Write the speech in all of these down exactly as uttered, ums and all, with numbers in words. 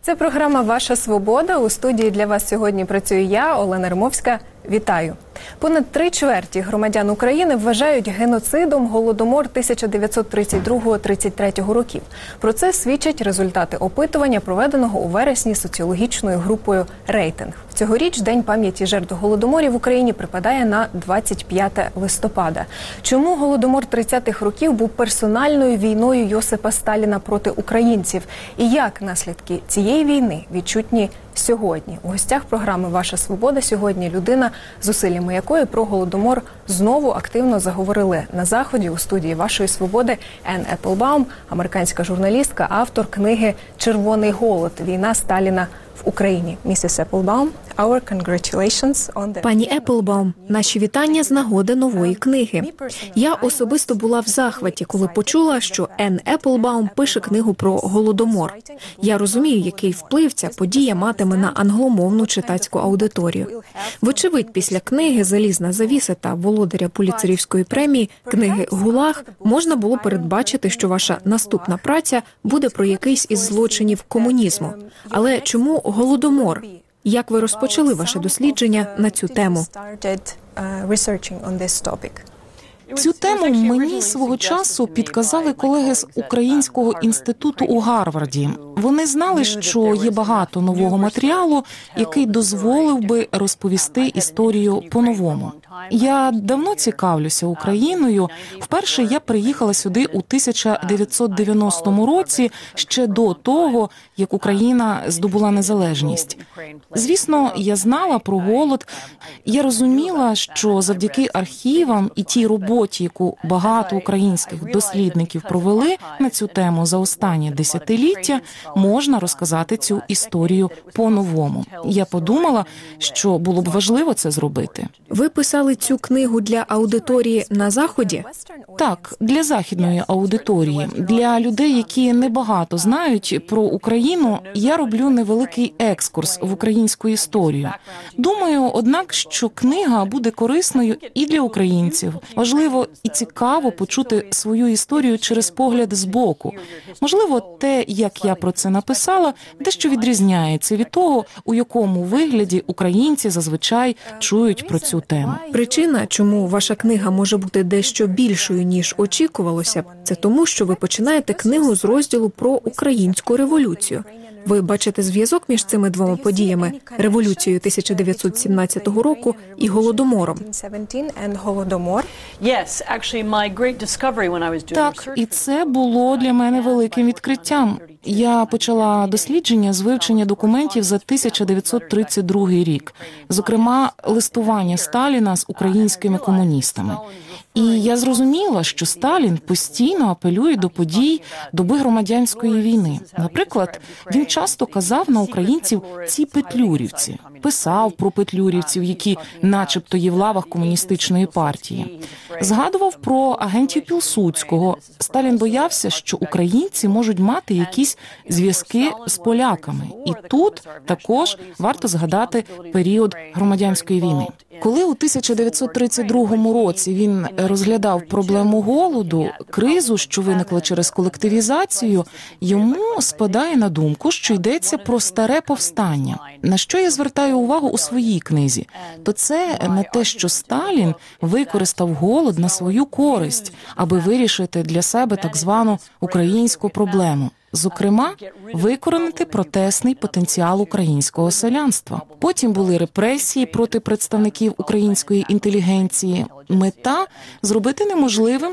Це програма «Ваша свобода». У студії для вас сьогодні працюю я, Олена Римовська. Вітаю! Понад три чверті громадян України вважають геноцидом Голодомор тисяча дев'ятсот тридцять другого - тридцять третього років. Про це свідчать результати опитування, проведеного у вересні соціологічною групою «Рейтинг». Цьогоріч День пам'яті жертв Голодоморів в Україні припадає на двадцять п'яте листопада. Чому Голодомор тридцятих років був персональною війною Йосипа Сталіна проти українців? І як наслідки цієї війни відчутні сьогодні? У гостях програми «Ваша свобода» сьогодні людина, зусиллями якої про Голодомор знову активно заговорили на Заході. У студії «Вашої свободи» Енн Еплбаум, американська журналістка, автор книги «Червоний голод. Війна Сталіна в Україні». Місіс Еплбаум, our congratulations on the... Пані Еплбаум, наші вітання з нагоди нової книги. Я особисто була в захваті, коли почула, що Енн Еплбаум пише книгу про Голодомор. Я розумію, який вплив ця подія матиме на англомовну читацьку аудиторію. Вочевидь, після книги «Залізна завіса» та володаря Пулітцерівської премії, книги «ГУЛАГ» можна було передбачити, що ваша наступна праця буде про якийсь із злочинів комунізму. Але чому Голодомор? Як ви розпочали ваше дослідження на цю тему? Цю тему мені свого часу підказали колеги з Українського інституту у Гарварді. Вони знали, що є багато нового матеріалу, який дозволив би розповісти історію по-новому. Я давно цікавлюся Україною. Вперше я приїхала сюди у тисяча дев'ятсот дев'яностому році, ще до того, як Україна здобула незалежність. Звісно, я знала про голод. Я розуміла, що завдяки архівам і тій роботі, яку багато українських дослідників провели на цю тему за останні десятиліття, можна розказати цю історію по-новому. Я подумала, що було б важливо це зробити. Ви писали цю книгу для аудиторії на Заході? Так, для західної аудиторії. Для людей, які небагато знають про Україну, я роблю невеликий екскурс в українську історію. Думаю, однак, що книга буде корисною і для українців. Важливо і цікаво почути свою історію через погляд збоку. Можливо, те, як я про це написала, дещо відрізняється від того, у якому вигляді українці зазвичай чують про цю тему. Причина, чому ваша книга може бути дещо більшою, ніж очікувалося б, це тому, що ви починаєте книгу з розділу про українську революцію. Ви бачите зв'язок між цими двома подіями – революцією тисяча дев'ятсот сімнадцятого року і Голодомором? Так, і це було для мене великим відкриттям. Я почала дослідження з вивчення документів за тисяча дев'ятсот тридцять другий рік, зокрема, листування Сталіна з українськими комуністами. І я зрозуміла, що Сталін постійно апелює до подій доби громадянської війни. Наприклад, він часто казав на українців «ці петлюрівці», писав про петлюрівців, які начебто є в лавах комуністичної партії. Згадував про агентів Пілсудського. Сталін боявся, що українці можуть мати якісь зв'язки з поляками. І тут також варто згадати період громадянської війни. Коли у тисяча дев'ятсот тридцять другому році він розглядав проблему голоду, кризу, що виникла через колективізацію, йому спадає на думку, що йдеться про старе повстання. На що я звертаю увагу у своїй книзі? То це на те, що Сталін використав голод на свою користь, аби вирішити для себе так звану українську проблему. Зокрема, викоренити протестний потенціал українського селянства. Потім були репресії проти представників української інтелігенції. Мета – зробити неможливим,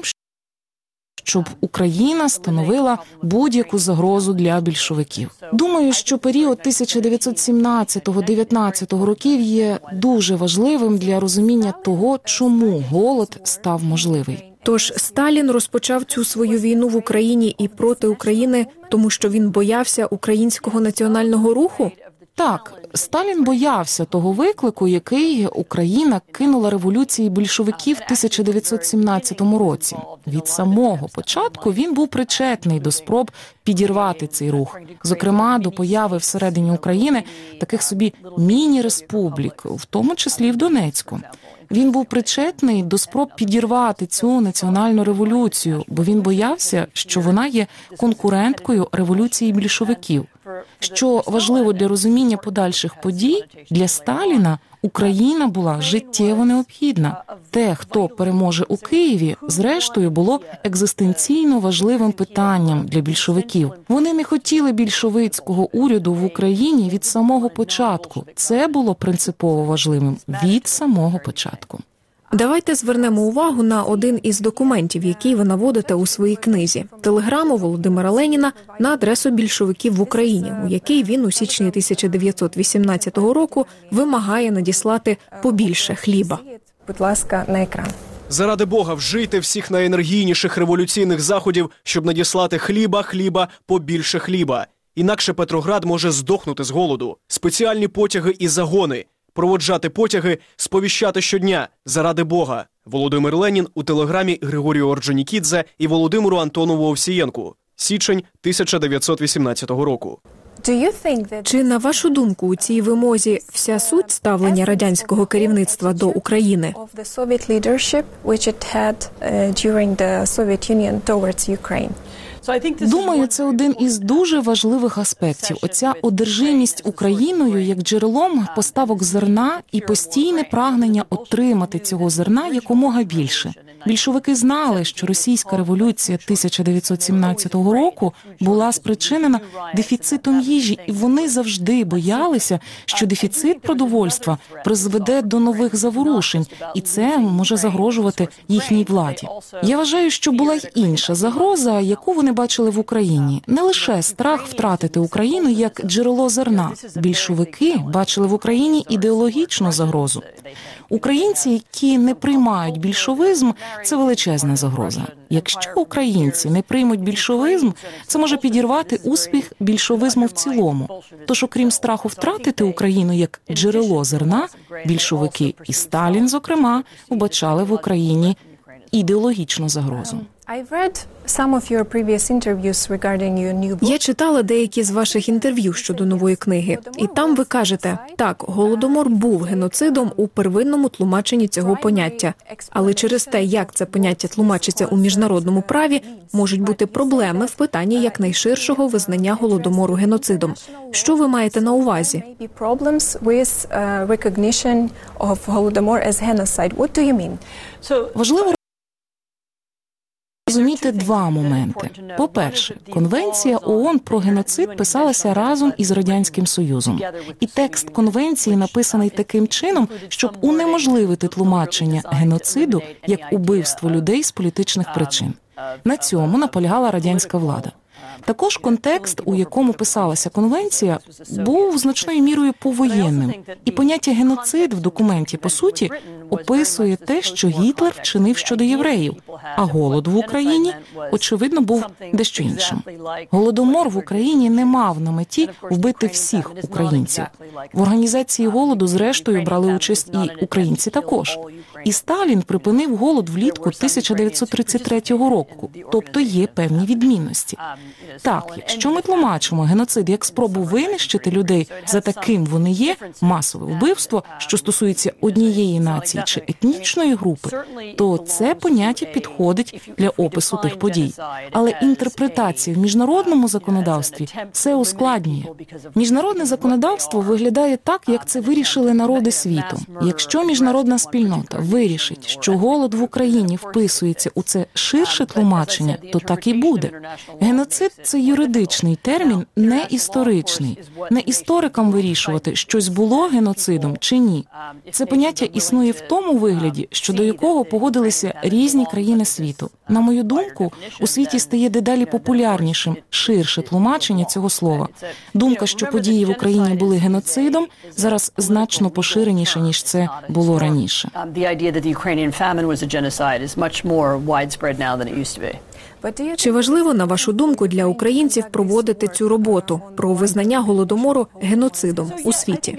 щоб Україна становила будь-яку загрозу для більшовиків. Думаю, що період тисяча дев'ятсот сімнадцятого - дев'ятнадцятого років є дуже важливим для розуміння того, чому голод став можливий. Тож Сталін розпочав цю свою війну в Україні і проти України, тому що він боявся українського національного руху? Так, Сталін боявся того виклику, який Україна кинула революції більшовиків в тисяча дев'ятсот сімнадцятому році. Від самого початку він був причетний до спроб підірвати цей рух. Зокрема, до появи всередині України таких собі міні-республік, в тому числі в Донецьку. Він був причетний до спроб підірвати цю національну революцію, бо він боявся, що вона є конкуренткою революції більшовиків. Що важливо для розуміння подальших подій, для Сталіна Україна була життєво необхідна. Те, хто переможе у Києві, зрештою було екзистенційно важливим питанням для більшовиків. Вони не хотіли більшовицького уряду в Україні від самого початку. Це було принципово важливим від самого початку. Давайте звернемо увагу на один із документів, який ви наводите у своїй книзі – телеграму Володимира Леніна на адресу більшовиків в Україні, у якій він у січні тисяча дев'ятсот вісімнадцятого року вимагає надіслати побільше хліба. Будь ласка, на екран. Заради Бога, вжийте всіх найенергійніших революційних заходів, щоб надіслати хліба, хліба, побільше хліба. Інакше Петроград може здохнути з голоду. Спеціальні потяги і загони. Проводжати потяги, сповіщати щодня. Заради Бога. Володимир Ленін у телеграмі Григорію Орджонікідзе і Володимиру Антонову Овсієнку. Січень тисяча дев'ятсот вісімнадцятого року. Чи, на вашу думку, у цій вимозі вся суть ставлення радянського керівництва до України? Думаю, це один із дуже важливих аспектів. Оця одержимість Україною як джерелом поставок зерна і постійне прагнення отримати цього зерна якомога більше. Більшовики знали, що російська революція тисяча дев'ятсот сімнадцятого року була спричинена дефіцитом їжі, і вони завжди боялися, що дефіцит продовольства призведе до нових заворушень, і це може загрожувати їхній владі. Я вважаю, що була й інша загроза, яку вони бачили в Україні. Не лише страх втратити Україну як джерело зерна. Більшовики бачили в Україні ідеологічну загрозу. Українці, які не приймають більшовизм, це величезна загроза. Якщо українці не приймуть більшовизм, це може підірвати успіх більшовизму в цілому. Тож, окрім страху втратити Україну як джерело зерна, більшовики і Сталін, зокрема, вбачали в Україні ідеологічну загрозу. Я читала деякі з ваших інтерв'ю щодо нової книги, і там ви кажете, так, Голодомор був геноцидом у первинному тлумаченні цього поняття, але через те, як це поняття тлумачиться у міжнародному праві, можуть бути проблеми в питанні якнайширшого визнання Голодомору геноцидом. Що ви маєте на увазі? Важливо розуміти два моменти. По-перше, Конвенція ООН про геноцид писалася разом із Радянським Союзом. І текст Конвенції написаний таким чином, щоб унеможливити тлумачення геноциду як убивство людей з політичних причин. На цьому наполягала радянська влада. Також контекст, у якому писалася конвенція, був значною мірою повоєнним. І поняття геноцид в документі, по суті, описує те, що Гітлер вчинив щодо євреїв, а голод в Україні, очевидно, був дещо іншим. Голодомор в Україні не мав на меті вбити всіх українців. В організації голоду, зрештою, брали участь і українці також. І Сталін припинив голод влітку тисяча дев'ятсот тридцять третього року, тобто є певні відмінності. Так, якщо ми тлумачимо геноцид як спробу винищити людей за таким вони є, масове вбивство, що стосується однієї нації чи етнічної групи, то це поняття підходить для опису тих подій. Але інтерпретація в міжнародному законодавстві все ускладнює. Міжнародне законодавство виглядає так, як це вирішили народи світу. Якщо міжнародна спільнота вирішить, що голод в Україні вписується у це ширше тлумачення, то так і буде. Геноцид – це юридичний термін, не історичний. Не історикам вирішувати, щось було геноцидом чи ні. Це поняття існує в тому вигляді, щодо якого погодилися різні країни світу. На мою думку, у світі стає дедалі популярнішим ширше тлумачення цього слова. Думка, що події в Україні були геноцидом, зараз значно поширеніша, ніж це було раніше. Чи важливо, на вашу думку, для українців проводити цю роботу про визнання Голодомору геноцидом у світі?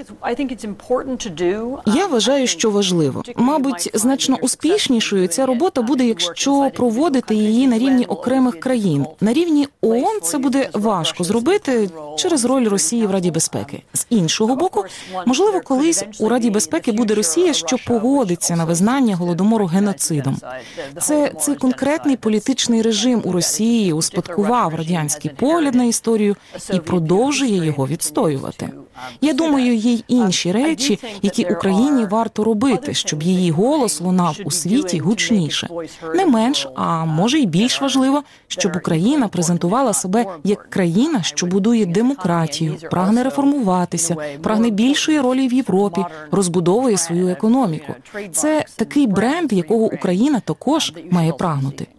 Я вважаю, що важливо. Мабуть, значно успішнішою ця робота буде, якщо проводити її на рівні окремих країн. На рівні ООН це буде важко зробити через роль Росії в Раді безпеки. З іншого боку, можливо, колись у Раді безпеки буде Росія, що погодиться на визнання Голодомору геноцидом. Це цей конкретний політичний режим режим у Росії успадкував радянський погляд на історію і продовжує його відстоювати. Я думаю, є й інші речі, які Україні варто робити, щоб її голос лунав у світі гучніше. Не менш, а може й більш важливо, щоб Україна презентувала себе як країна, що будує демократію, прагне реформуватися, прагне більшої ролі в Європі, розбудовує свою економіку. Це такий бренд, якого Україна також має прагнути.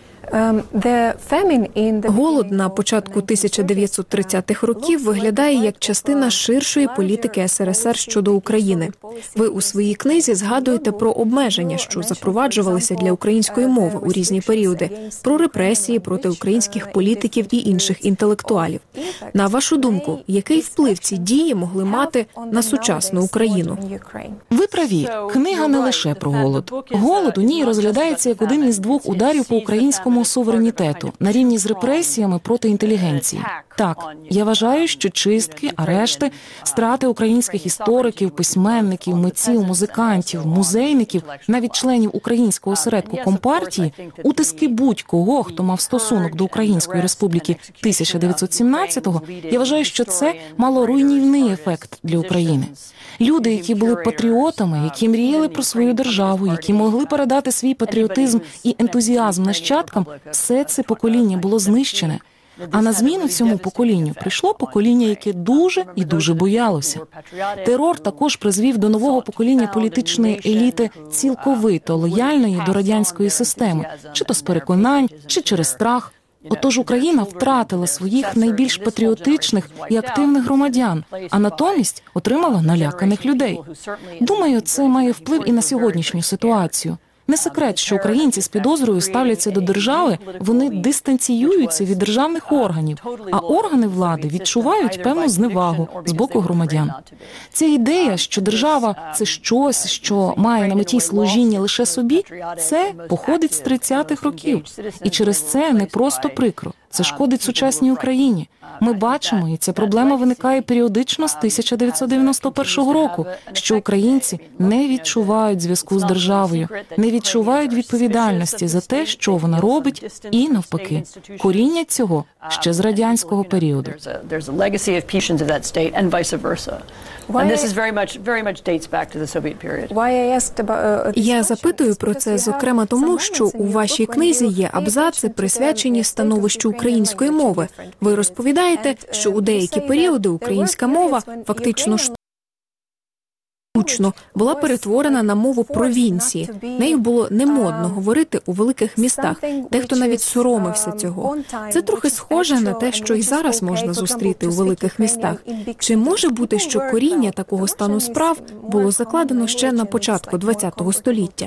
Голод на початку тисяча дев'ятсот тридцятих років виглядає як частина ширшої політики ес ер ес ер щодо України. Ви у своїй книзі згадуєте про обмеження, що запроваджувалися для української мови у різні періоди, про репресії проти українських політиків і інших інтелектуалів. На вашу думку, який вплив ці дії могли мати на сучасну Україну? Ви праві. Книга не лише про голод. Голод у ній розглядається як один із двох ударів по українському суверенітету на рівні з репресіями проти інтелігенції. Так, я вважаю, що чистки, арешти, страти українських істориків, письменників, митців, музикантів, музейників, навіть членів українського осередку Компартії, утиски будь-кого, хто мав стосунок до Української Республіки тисяча дев'ятсот сімнадцятого, я вважаю, що це мало руйнівний ефект для України. Люди, які були патріотами, які мріяли про свою державу, які могли передати свій патріотизм і ентузіазм нащадкам, все це покоління було знищене. А на зміну цьому поколінню прийшло покоління, яке дуже і дуже боялося. Терор також призвів до нового покоління політичної еліти, цілковито лояльної до радянської системи, чи то з переконань, чи через страх. Отож Україна втратила своїх найбільш патріотичних і активних громадян, а натомість отримала наляканих людей. Думаю, це має вплив і на сьогоднішню ситуацію. Не секрет, що українці з підозрою ставляться до держави, вони дистанціюються від державних органів, а органи влади відчувають певну зневагу з боку громадян. Ця ідея, що держава – це щось, що має на меті служіння лише собі, це походить з тридцятих років. І через це не просто прикро. Це шкодить сучасній Україні. Ми бачимо, і ця проблема виникає періодично з тисяча дев'ятсот дев'яносто першого року, що українці не відчувають зв'язку з державою, не відчувають відповідальності за те, що вона робить, і навпаки. Коріння цього ще з радянського періоду. Я запитую про це, зокрема тому, що у вашій книзі є абзаци, присвячені становищу української мови. Ви розповідаєте, що у деякі періоди українська мова фактично штучно була перетворена на мову провінції. Нею було немодно говорити у великих містах. Дехто навіть соромився цього. Це трохи схоже на те, що і зараз можна зустріти у великих містах. Чи може бути, що коріння такого стану справ було закладено ще на початку ХХ століття?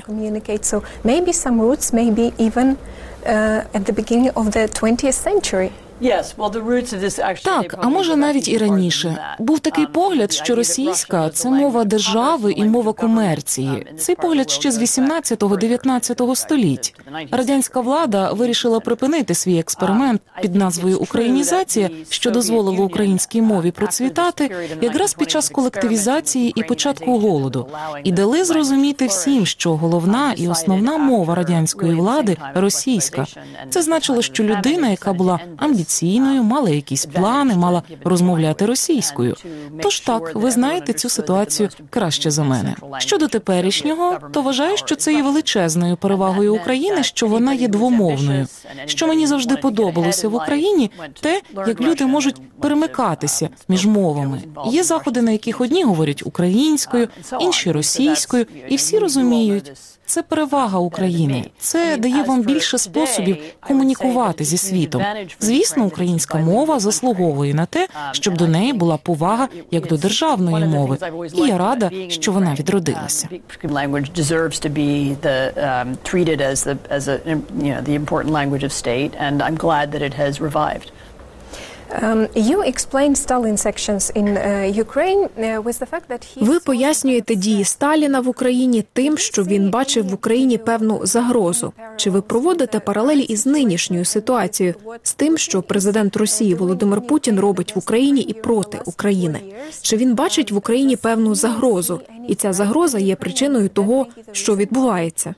Так, а може навіть і раніше. Був такий погляд, що російська – це мова держави і мова комерції. Цей погляд ще з вісімнадцятого-дев'ятнадцятого століть. Радянська влада вирішила припинити свій експеримент під назвою «Українізація», що дозволило українській мові процвітати, якраз під час колективізації і початку голоду. І дали зрозуміти всім, що головна і основна мова радянської влади – російська. Це значило, що людина, яка була амбіційною, мала якісь плани, мала розмовляти російською. Тож так, ви знаєте цю ситуацію краще за мене. Щодо теперішнього, то вважаю, що це є величезною перевагою України, що вона є двомовною. Що мені завжди подобалося в Україні – те, як люди можуть перемикатися між мовами. Є заходи, на яких одні говорять українською, інші російською, і всі розуміють – це перевага України. Це дає вам більше способів комунікувати зі світом. Звісно, українська мова заслуговує на те, щоб до неї була повага як до державної мови. І я рада, що вона відродилася. Ви пояснюєте дії Сталіна в Україні тим, що він бачив в Україні певну загрозу. Чи ви проводите паралелі із нинішньою ситуацією, з тим, що президент Росії Володимир Путін робить в Україні і проти України? Чи він бачить в Україні певну загрозу, і ця загроза є причиною того, що відбувається?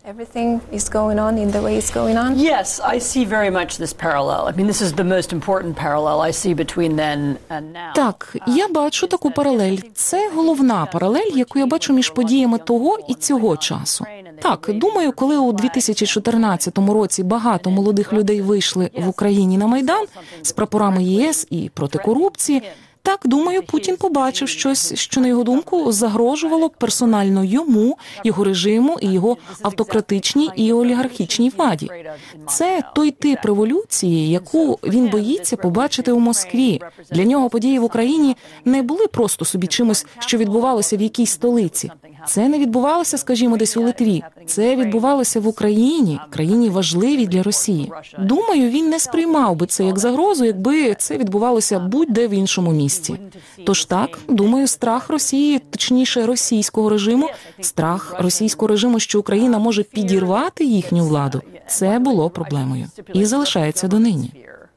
Yes, I see very much this parallel. I mean, this is the most important parallel I see between then and now. Так, я бачу таку паралель. Це головна паралель, яку я бачу між подіями того і цього часу. Так, думаю, коли у дві тисячі чотирнадцятому році багато молодих людей вийшли в Україні на Майдан з прапорами ЄС і проти корупції, так, думаю, Путін побачив щось, що, на його думку, загрожувало персонально йому, його режиму і його автократичній і олігархічній владі. Це той тип революції, яку він боїться побачити у Москві. Для нього події в Україні не були просто собі чимось, що відбувалося в якійсь столиці. Це не відбувалося, скажімо, десь у Литві. Це відбувалося в Україні, країні важливій для Росії. Думаю, він не сприймав би це як загрозу, якби це відбувалося будь-де в іншому місці. Тож так, думаю, страх Росії, точніше російського режиму, страх російського режиму, що Україна може підірвати їхню владу, це було проблемою. І залишається донині.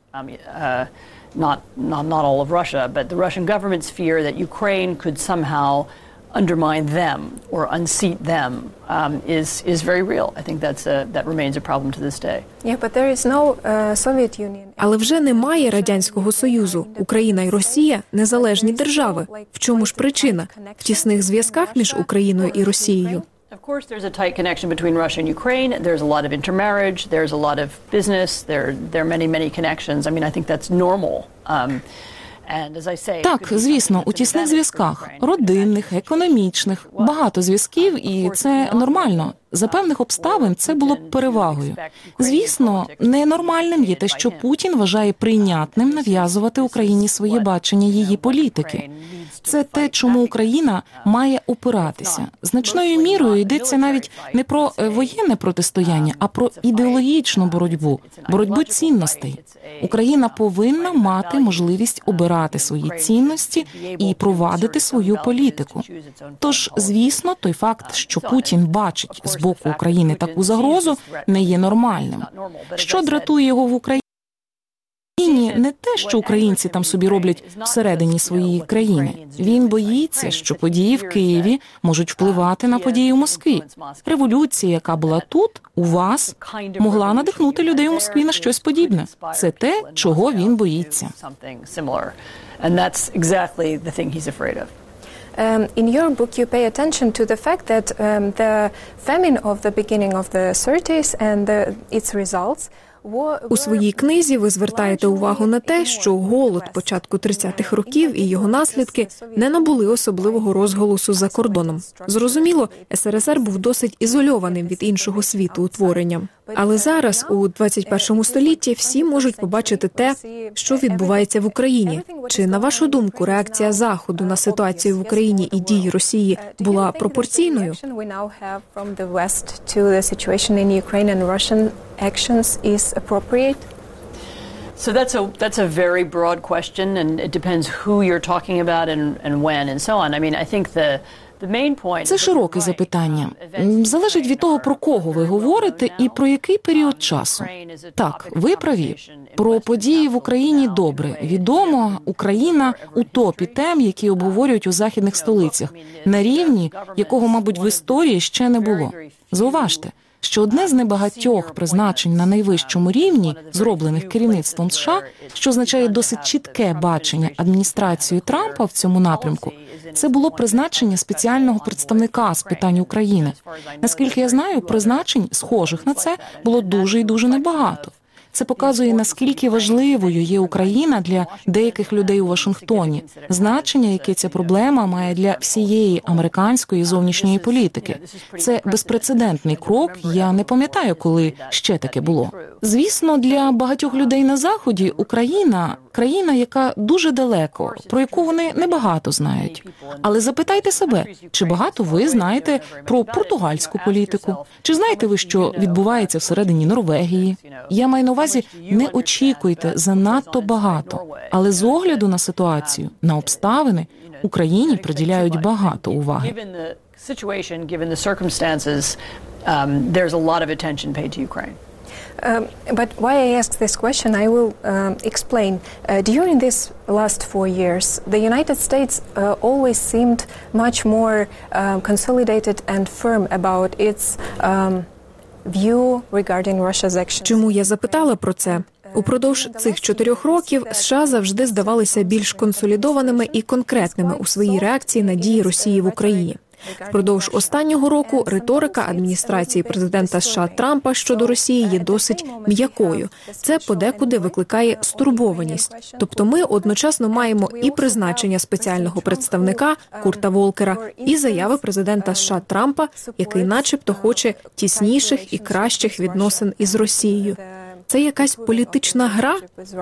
Not, not, not all of Russia, but the Russian government's fear that Ukraine could somehow undermine them or unseat them um, is is very real. I think that's a, that remains a problem to this day. Yeah, but there is no uh, Soviet Union. Але вже немає Радянського Союзу. Україна і Росія – незалежні держави. В чому ж причина? В тісних зв'язках між Україною і Росією. Of course, there's a tight connection between Russia and Ukraine. There's a lot of intermarriage. There's a lot of business. There, there are many, many connections. I mean, I think that's normal. Um, Так, звісно, у тісних зв'язках, родинних, економічних, багато зв'язків, і це нормально. За певних обставин це було б перевагою. Звісно, ненормальним є те, що Путін вважає прийнятним нав'язувати Україні своє бачення її політики. Це те, чому Україна має опиратися. Значною мірою йдеться навіть не про воєнне протистояння, а про ідеологічну боротьбу, боротьбу цінностей. Україна повинна мати можливість обирати свої цінності і провадити свою політику. Тож, звісно, той факт, що Путін бачить з боку України таку загрозу, не є нормальним. Що дратує його в Україні? Не те, що українці там собі роблять всередині своєї країни. Він боїться, що події в Києві можуть впливати на події у Москві. Революція, яка була тут, у вас, могла надихнути людей у Москві на щось подібне. Це те, чого він боїться. Um, in your book, you pay attention to the fact that um, the famine of the beginning of the thirties and the, its results. У своїй книзі ви звертаєте увагу на те, що голод початку тридцятих років і його наслідки не набули особливого розголосу за кордоном. Зрозуміло, ес ер ес ер був досить ізольованим від іншого світу утворенням. Але зараз, у двадцять першому столітті, всі можуть побачити те, що відбувається в Україні. Чи, на вашу думку, реакція Заходу на ситуацію в Україні і дії Росії була пропорційною? So that's a that's a very broad question, and it depends who you're talking about and and when and so on. I mean, I think the Це широке запитання. Залежить від того, про кого ви говорите і про який період часу. Так, ви праві. Про події в Україні добре. Відомо, Україна у топі тем, які обговорюють у західних столицях, на рівні, якого, мабуть, в історії ще не було. Зауважте, що одне з небагатьох призначень на найвищому рівні, зроблених керівництвом США, що означає досить чітке бачення адміністрації Трампа в цьому напрямку, це було призначення спеціального представника з питань України. Наскільки я знаю, призначень, схожих на це, було дуже і дуже небагато. Це показує, наскільки важливою є Україна для деяких людей у Вашингтоні, значення, яке ця проблема має для всієї американської зовнішньої політики. Це безпрецедентний крок, я не пам'ятаю, коли ще таке було. Звісно, для багатьох людей на Заході Україна – країна, яка дуже далеко, про яку вони небагато знають. Але запитайте себе, чи багато ви знаєте про португальську політику? Чи знаєте ви, що відбувається всередині Норвегії? Я маю на увазі, увазі, не очікуйте занадто багато. Але з огляду на ситуацію, на обставини, Україні приділяють багато уваги. Um, but why I ask this question, I will um, explain. Uh, during these last four years, the United States uh, always seemed much more uh, consolidated and firm about its um, view regarding Russia's actions. Чому я запитала про це? Упродовж цих чотирьох років США завжди здавалися більш консолідованими і конкретними у своїй реакції на дії Росії в Україні. Впродовж останнього року риторика адміністрації президента США Трампа щодо Росії є досить м'якою. Це подекуди викликає стурбованість. Тобто ми одночасно маємо і призначення спеціального представника Курта Волкера, і заяви президента США Трампа, який начебто хоче тісніших і кращих відносин із Росією. Це якась політична гра?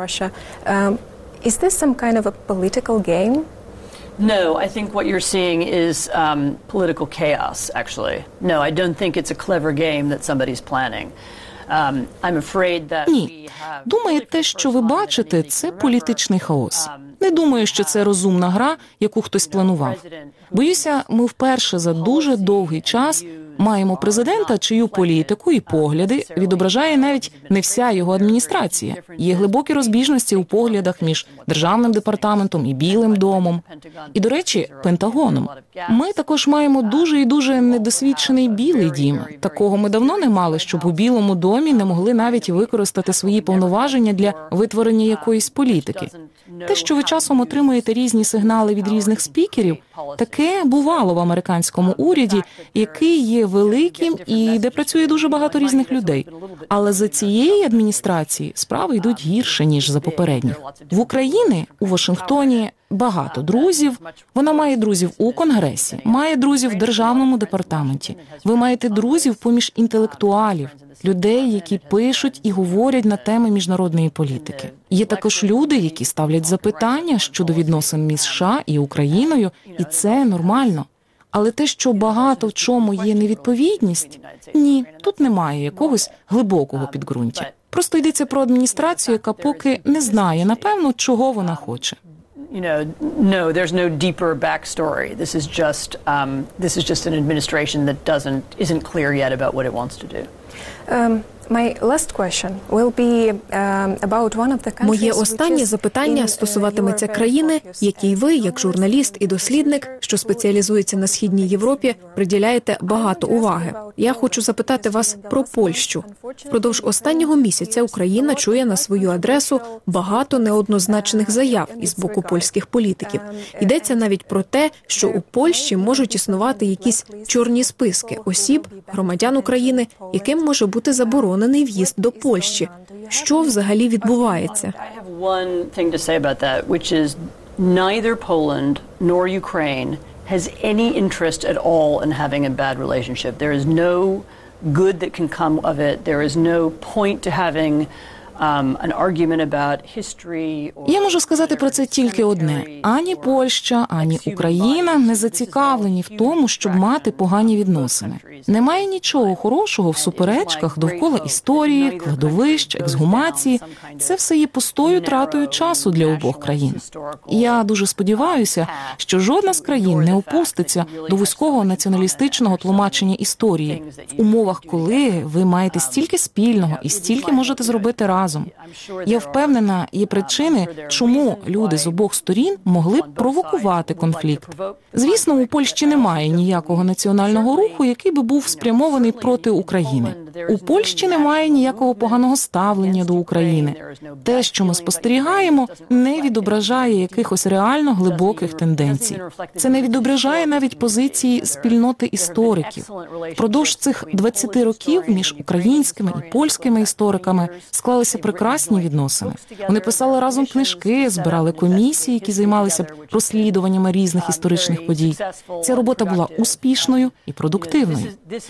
Is this some kind of a political game? No, I think what you're seeing is um, political chaos, actually. No, I don't think it's a clever game that somebody's planning. Um, I'm afraid that we Ні. have... Думаю, те, що ви бачите, це політичний хаос. Не думаю, що це розумна гра, яку хтось планував. Боюся, ми вперше за дуже довгий час маємо президента, чию політику і погляди відображає навіть не вся його адміністрація. Є глибокі розбіжності у поглядах між Державним департаментом і Білим домом. І, до речі, Пентагоном. Ми також маємо дуже і дуже недосвідчений Білий дім. Такого ми давно не мали, щоб у Білому домі не могли навіть використати свої повноваження для витворення якоїсь політики. Те, що ви часом отримуєте різні сигнали від різних спікерів, таке бувало в американському уряді, який є великим і де працює дуже багато різних людей. Але за цієї адміністрації справи йдуть гірше, ніж за попередніх. В Україні, у Вашингтоні, багато друзів. Вона має друзів у Конгресі, має друзів в Державному департаменті. Ви маєте друзів поміж інтелектуалів, людей, які пишуть і говорять на теми міжнародної політики. Є також люди, які ставлять запитання щодо відносин між США і Україною, і це нормально. Але те, що багато в чому є невідповідність, ні, тут немає якогось глибокого підґрунтя. Просто йдеться про адміністрацію, яка поки не знає, напевно, чого вона хоче. You know, no, there's no deeper backstory. This is just um, this is just an administration that doesn't isn't clear yet about what it wants to do. Um, my last question will be um, about one of the countries. Моє останнє запитання in, uh, стосуватиметься your very країни, focused якій ви, and як журналіст і дослідник, що спеціалізується на Східній Європі, приділяєте багато уваги. Я хочу запитати вас про Польщу. Впродовж останнього місяця Україна чує на свою адресу багато неоднозначних заяв із боку польських політиків. Йдеться навіть про те, що у Польщі можуть існувати якісь чорні списки осіб, громадян України, яким може бути заборонений в'їзд до Польщі. Що взагалі відбувається? I have one thing to say about that, which is neither Poland nor Ukraine has any interest at all in having a bad relationship. There is no good that can come of it. There is no point to having um, an argument about history. Я можу сказати про це тільки одне. Ані Польща, ані Україна не зацікавлені в тому, щоб мати погані відносини. Немає нічого хорошого в суперечках довкола історії, кладовищ, ексгумації. Це все є пустою тратою часу для обох країн. І я дуже сподіваюся, що жодна з країн не опуститься до вузького націоналістичного тлумачення історії в умовах, коли ви маєте стільки спільного і стільки можете зробити разом. Я впевнена, є причини, чому люди з обох сторін могли б провокувати конфлікт. Звісно, у Польщі немає ніякого національного руху, який би був спрямований проти України. У Польщі немає ніякого поганого ставлення до України. Те, що ми спостерігаємо, не відображає якихось реально глибоких тенденцій. Це не відображає навіть позиції спільноти істориків. Впродовж цих двадцяти років між українськими і польськими істориками склалися прекрасні відносини. Вони писали разом книжки, збирали комісії, які займалися розслідуваннями різних історичних подій. Ця робота була успішною і продуктивною.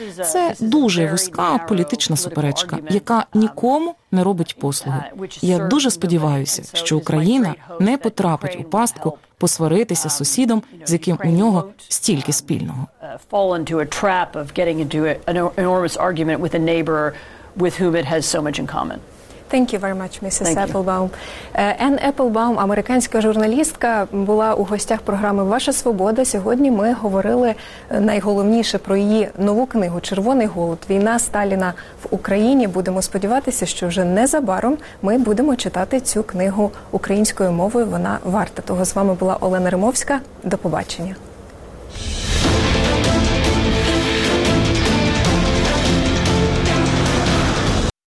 Це дуже вузька політична суперечка, яка нікому не робить послуги. Я дуже сподіваюся, що Україна не потрапить у пастку посваритися з сусідом, з яким у нього стільки спільного. With whom it has so much in common. Thank you very much, місіс Thank you. Еплбаум. Енн Еплбаум, американська журналістка, була у гостях програми «Ваша свобода». Сьогодні ми говорили найголовніше про її нову книгу «Червоний голод. Війна Сталіна в Україні». Будемо сподіватися, що вже незабаром ми будемо читати цю книгу українською мовою. Вона варта того. З вами була Олена Римовська. До побачення.